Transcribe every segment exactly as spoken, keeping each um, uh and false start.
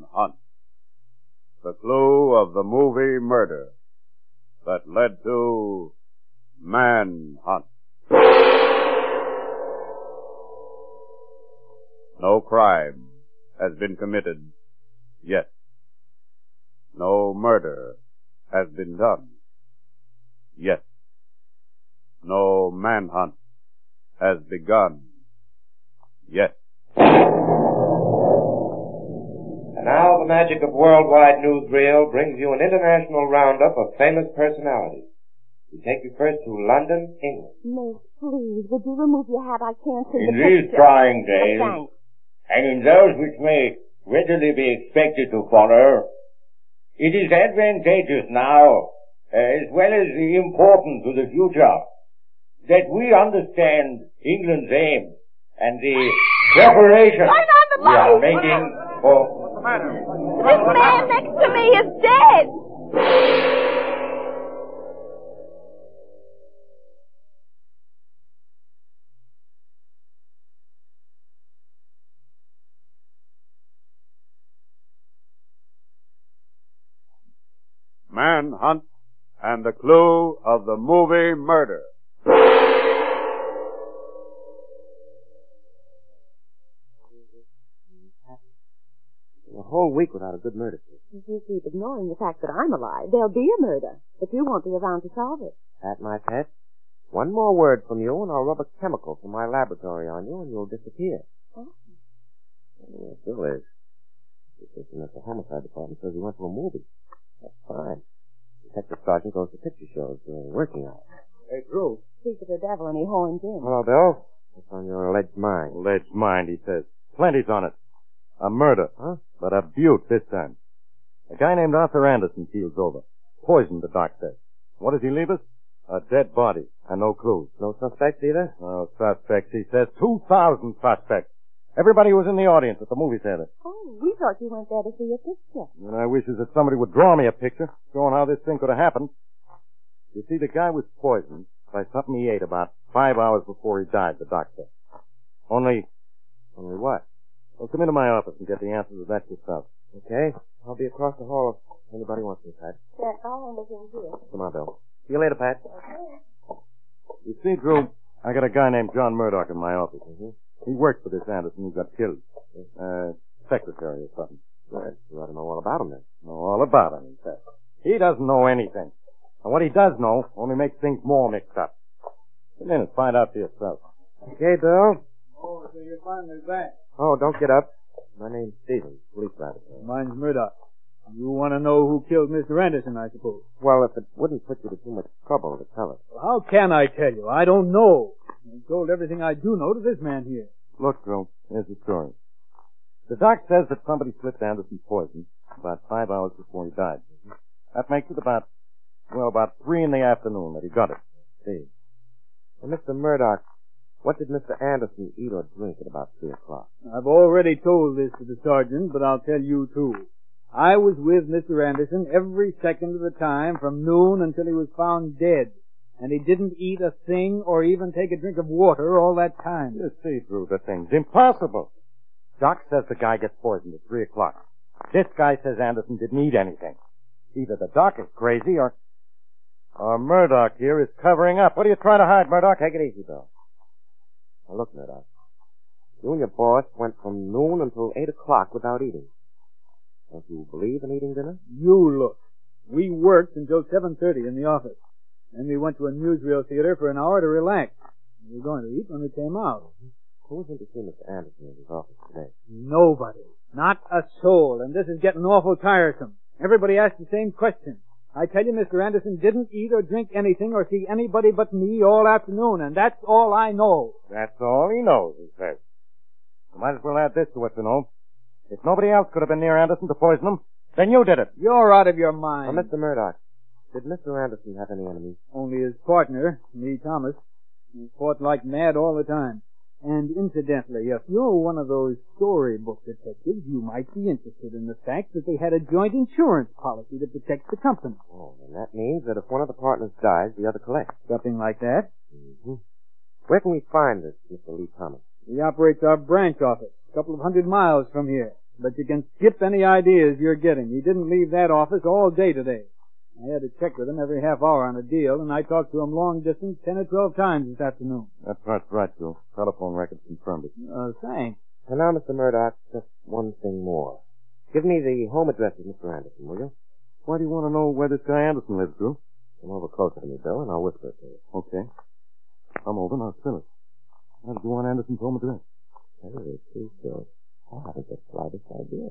Hunt. The clue of the movie Murder that led to Manhunt. No crime has been committed yet. No murder has been done yet. No manhunt has begun yet. And now the magic of Worldwide Newsreel brings you an international roundup of famous personalities. We take you first to London, England. Miss, please, would you remove your hat? I can't see In the these picture. trying days, Oh, thanks. and in those which may readily be expected to follow, it is advantageous now, as well as important to the future, that we understand England's aim and the preparation we are making for... This man next to me is dead. Manhunt and the clue of the movie Murder. A whole week without a good murder case. If you keep ignoring the fact that I'm alive, there'll be a murder, but you won't be around to solve it. Pat, my pet, one more word from you and I'll rub a chemical from my laboratory on you and you'll disappear. Oh. Yeah, it still is. The assistant at the homicide department says he went to a movie. That's fine. Detective Sergeant goes to picture shows during working hours. Hey, Drew. Speak of the devil and he horns in. Hello, Bill. What's on your alleged mind? Alleged mind, he says. Plenty's on it. A murder. Huh? But a beaut this time. A guy named Arthur Anderson keels over. Poisoned, the doc says. What does he leave us? A dead body. And no clues. No suspects either? No suspects, he says. Two thousand suspects. Everybody was in the audience at the movie theater. Oh, we thought you went there to see a picture. And I wishes that somebody would draw me a picture showing how this thing could have happened. You see, the guy was poisoned by something he ate about five hours before he died, the doc said. Only, only what? Well, come into my office and get the answers to that yourself. Okay. I'll be across the hall if anybody wants me, Pat. Yeah, I'll end it in here. Come on, Bill. See you later, Pat. Okay. You see, Drew, I got a guy named John Murdoch in my office. Mm-hmm. He worked for this Anderson who got killed. Uh, secretary or something. Good. You ought to know all about him then. Know all about him, he says. He doesn't know anything. And what he does know only makes things more mixed up. Come in and find out for yourself. Okay, Bill. Oh, so you're finally back. Oh, don't get up. My name's Stevens, police laboratory. Mine's Murdoch. You want to know who killed Mister Anderson, I suppose. Well, if it wouldn't put you to too much trouble to tell us. Well, how can I tell you? I don't know. I told everything I do know to this man here. Look, Drew, here's the story. The doc says that somebody slipped Anderson poison about five hours before he died. That makes it about, well, about three in the afternoon that he got it. See. Well, Mister Murdoch, what did Mister Anderson eat or drink at about three o'clock? I've already told this to the sergeant, but I'll tell you too. I was with Mister Anderson every second of the time from noon until he was found dead. And he didn't eat a thing or even take a drink of water all that time. You see, Drew, the thing's impossible. Doc says the guy gets poisoned at three o'clock. This guy says Anderson didn't eat anything. Either the doc is crazy or... or Murdoch here is covering up. What are you trying to hide, Murdoch? Take it easy, Bill. Now look, Murdoch. You and your boss went from noon until eight o'clock without eating. Don't you believe in eating dinner? You look. We worked until seven thirty in the office. Then we went to a newsreel theater for an hour to relax. We were going to eat when we came out. Who was in to see Mister Anderson in his office today? Nobody. Not a soul. And this is getting awful tiresome. Everybody asks the same question. I tell you, Mister Anderson didn't eat or drink anything or see anybody but me all afternoon, and that's all I know. That's all he knows, he says. You might as well add this to what you know. If nobody else could have been near Anderson to poison him, then you did it. You're out of your mind. Now, Mister Murdoch, did Mister Anderson have any enemies? Only his partner, me, Thomas. He fought like mad all the time. And incidentally, if you're one of those storybook detectives, you might be interested in the fact that they had a joint insurance policy that protects the company. Oh, and that means that if one of the partners dies, the other collects. Something like that. Mm-hmm. Where can we find this Mister Lee Thomas? He operates our branch office, a couple of hundred miles from here. But you can skip any ideas you're getting. He didn't leave that office all day today. I had to check with him every half hour on a deal, and I talked to him long distance ten or twelve times this afternoon. That part's right, Joe. Telephone records confirmed it. Uh, thanks. And now, Mister Murdoch, just one thing more. Give me the home address of Mister Anderson, will you? Why do you want to know where this guy Anderson lives, Drew? Come over closer to me, Bill, and I'll whisper it to you. Okay. Come over and I'll spill it. How did you want Anderson's home address? Very true, Bill. I haven't the slightest idea.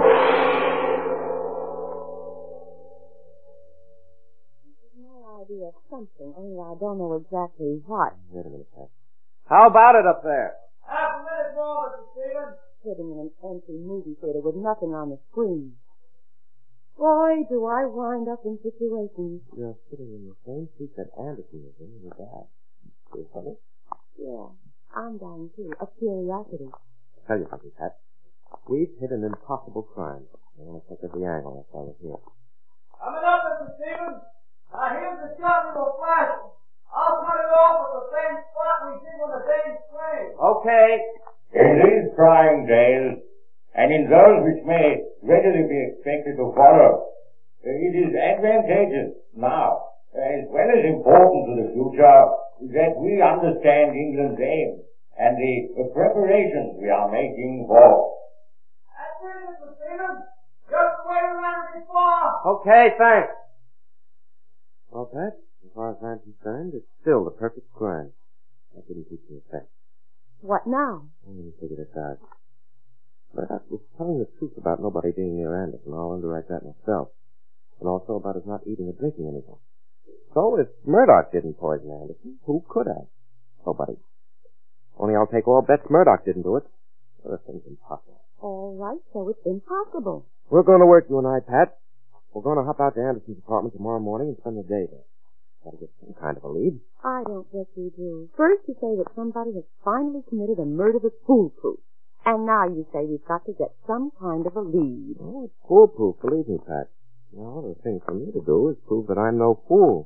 Idea of something, only I don't know exactly what. Wait a minute, Pat. How about it up there? Half a minute more, Mister Stevens. Sitting in an empty movie theater with nothing on the screen. Boy, do I wind up in situations. You're sitting in the same seat that Anderson was in with his dad. Is it funny? Yeah, I'm dying too, of curiosity. I'll tell you something, Pat. We've hit an impossible crime. I want to take every angle that's all here. Coming up, Mister Stevens. Now, here's the shot we were flashing. I'll cut it off at the same spot we did with the same frame. Okay. In these trying days, and in those which may readily be expected to follow, it is advantageous now, as well as important to the future, that we understand England's aim and the preparations we are making for. That's it, Mister Stevens. Just wait around before. Okay, thanks. Well, Pat, as far as I'm concerned, it's still the perfect crime. That didn't teach me a thing. What now? Let me figure this out. Murdoch was telling the truth about nobody being near Anderson. I'll underwrite that myself. And also about his not eating or drinking anything. So if Murdoch didn't poison Anderson, who could have? Nobody. Only I'll take all bets Murdoch didn't do it. The thing's impossible. All right, so it's impossible. We're going to work, you and I, Pat. We're going to hop out to Anderson's apartment tomorrow morning and spend the day there. Gotta get some kind of a lead. I don't guess you do. First you say that somebody has finally committed a murder that's foolproof. And now you say we've got to get some kind of a lead. Oh, it's foolproof, believe me, Pat. Now, the thing for me to do is prove that I'm no fool.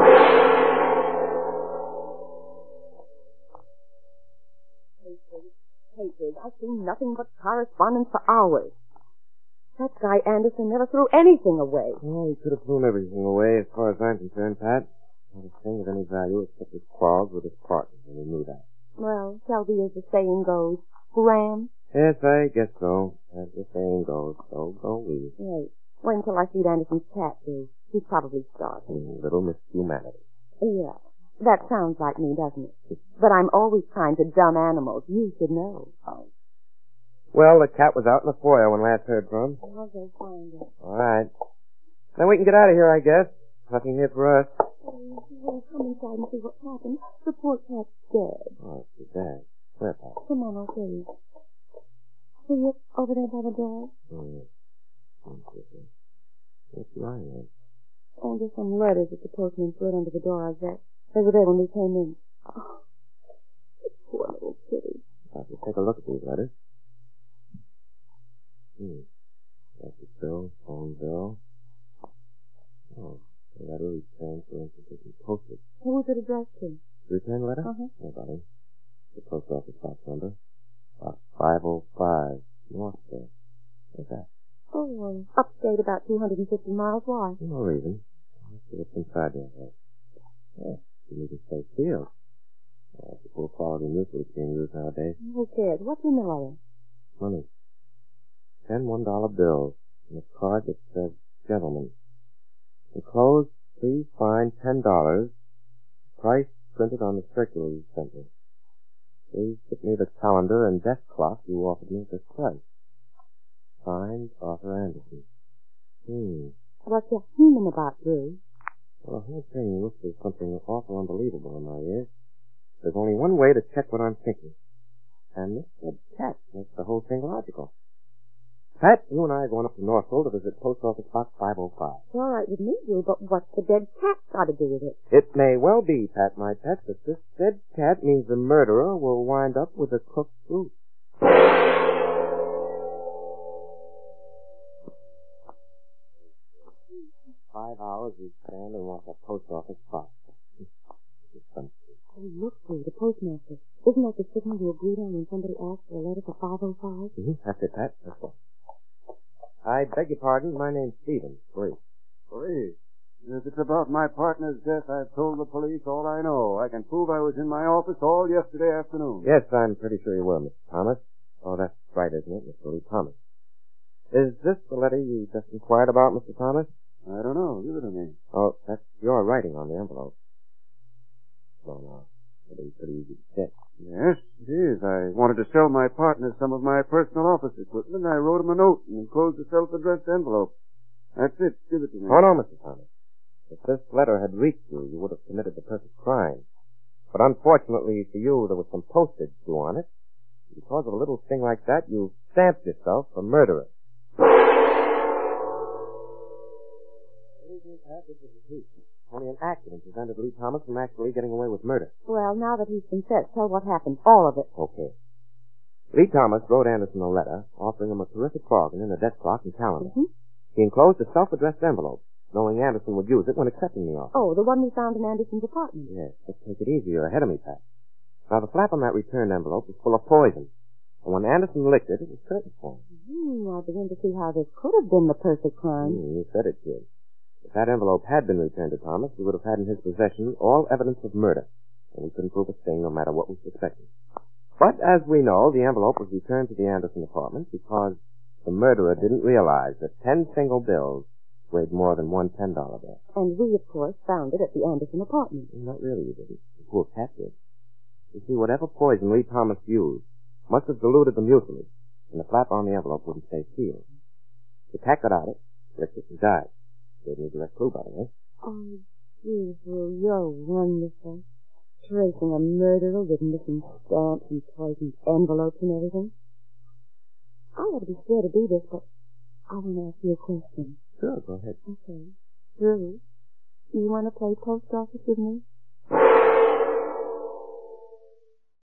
Papers, papers. I've seen nothing but correspondence for hours. That guy Anderson never threw anything away. Well, he could have thrown everything away as far as I'm concerned, Pat. Not a thing of any value except his quarrels with his partner, and he knew that. Well, Shelby, as the saying goes, Graham. Yes, I guess so. As the saying goes, so go we. Wait, wait until I feed Anderson's cat, Drew. He's probably starving. Mm, little Miss Humanity. Yeah, that sounds like me, doesn't it? But I'm always kind to dumb animals. You should know. Oh. Well, the cat was out in the foyer when last heard from. I'll go find it. All right. Then we can get out of here, I guess. Nothing here for us. Oh, well, come inside and see what's happened. The poor cat's dead. Oh, it's too bad. Where, Pat? Come on, I'll show you. See it over there by the door? Oh, yes. What's lying there? Oh, there's some letters that the postman threw under the door, I guess. They were there when we came in. Oh, poor little kitty. I'll just take a look at these letters. Hmm. That's a bill, phone bill. Oh, the letter returned for instance and posted. Who was it addressed to? Return letter? Uh-huh. Nobody. The post office box number. Box five oh five, Northville. What's that? Oh, um, upstate about two hundred fifty miles. Why? No reason. Let's see what's inside there. Yeah, you need to stay sealed. Uh, it's a poor quality nucleus being used nowadays. Who cares? What's in the letter? Money. Ten one dollar bills and a card that says, "Gentlemen, enclosed, please find ten dollars. Price printed on the circular you sent me. Please get me the calendar and desk clock you offered me at this price. Signed, Arthur Anderson." Hmm. What's you human about, Drew? Well, the whole thing looks as something awful unbelievable in my ears. There's only one way to check what I'm thinking. And this dead cat makes the whole thing logical. Pat, you and I are going up to Northville to visit Post Office Box five oh five. It's all right with me, Drew, but what's the dead cat got to do with it? It may well be, Pat, my pet, that this dead cat means the murderer will wind up with a cooked fruit. Five hours we stand and watch a post office box. Oh, look, Drew, the postmaster. Isn't that the signal you agreed on when somebody asked for a letter for five oh five? Mm-hmm. That's it, Pat. That's it. I beg your pardon. My name's Stevens. Police. Police? If it's about my partner's death, I've told the police all I know. I can prove I was in my office all yesterday afternoon. Yes, I'm pretty sure you were, Mister Thomas. Oh, that's right, isn't it, Mister Lee Thomas? Is this the letter you just inquired about, Mister Thomas? I don't know. Give it to me. Oh, that's your writing on the envelope. Well, now, it'll be pretty easy to check. Yes, it is. I wanted to sell my partner some of my personal office equipment. I wrote him a note and enclosed a self-addressed envelope. That's it. Give it to me. Oh, no, Mister Thomas. If this letter had reached you, you would have committed the perfect crime. But unfortunately for you, there was some postage due on it. Because of a little thing like that, you stamped yourself a murderer. Only an accident prevented Lee Thomas from actually getting away with murder. Well, now that he's confessed, tell what happened. All of it. Okay. Lee Thomas wrote Anderson a letter offering him a terrific bargain in a desk clock and calendar. Mm-hmm. He enclosed a self-addressed envelope, knowing Anderson would use it when accepting the offer. Oh, the one we found in Anderson's apartment. Yes, but take it easy. You're ahead of me, Pat. Now, the flap on that returned envelope was full of poison. And when Anderson licked it, it was curtain for him. Hmm, I begin to see how this could have been the perfect crime. Mm, you said it did. If that envelope had been returned to Thomas, he would have had in his possession all evidence of murder, and we couldn't prove a thing no matter what we suspected. But as we know, the envelope was returned to the Anderson apartment because the murderer didn't realize that ten single bills weighed more than one ten-dollar bill. And we, of course, found it at the Anderson apartment. Not really, you didn't. The poor cat did. You see, whatever poison Lee Thomas used must have diluted the mucilage, and the flap on the envelope wouldn't stay sealed. The cat got at it, licked it, and died. Gave me a direct clue, by the way. Oh, Cecil, you're wonderful. Tracing a murderer with missing stamps and poisoned envelopes and everything. I ought to be scared to do this, but I want to ask you a question. Sure, go ahead. Okay. Drew, you want to play post office with me?